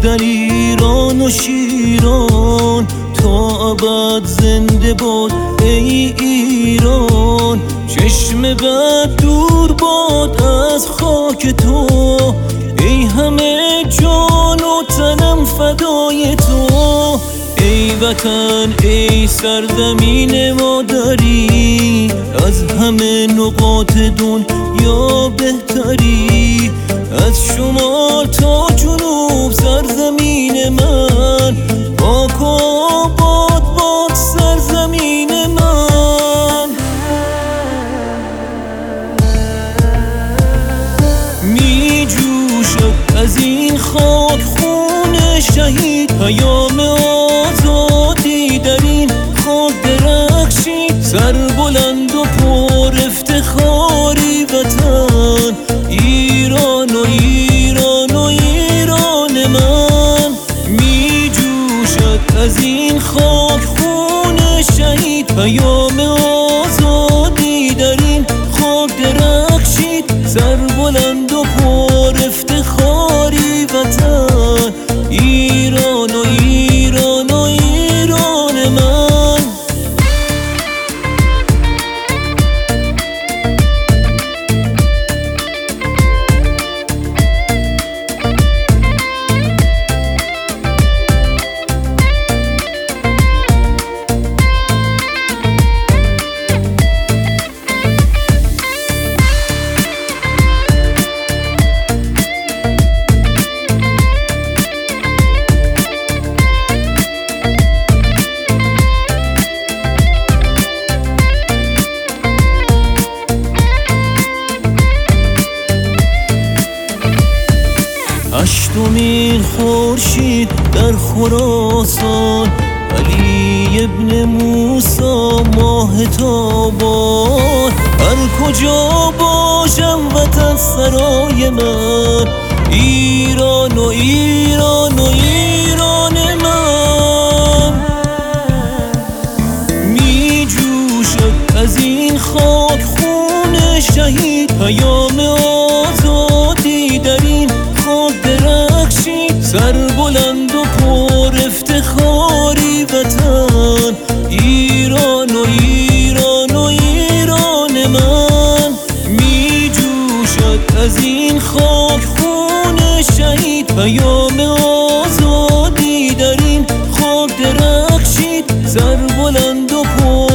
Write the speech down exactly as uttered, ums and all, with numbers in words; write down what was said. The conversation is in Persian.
در ایران و شیران تا ابد زنده باد ای ایران. چشم بد دور باد از خاک تو، ای همه جان و تنم فدای تو. ای وطن ای سرزمین مادری، از همه نقاط دنیا بهتری. از شمال تا جنوب سرزمین من، پاک و آباد باد سرزمین من. می جوشد از این خاک خون شهید، پیام آزادی در این خاک درخشید. سر بلند و پر افتخاری وطن ایران و ایران و ایران من. می جوشد از این خاک خون شهید، پیام آزادی در این خاک درخشید. سر بلند و پر افتخاری وطن ایران و ایران و ایران من. هشتمین خورشید در خراسان، علی ابن موسی ماه تابان. هر کجا باشم وطن سرای من، ایران و ایران و ایران من. می جوشد از این خاک خون شهید، پیام آزادی در این خاک درخشید. سر بلند و پر افتخاری وطن ایران و ایران و ایران من. می جوشد از این خاک خون شهید، پیام آزادی در این خاک درخشید. سر بلند و پر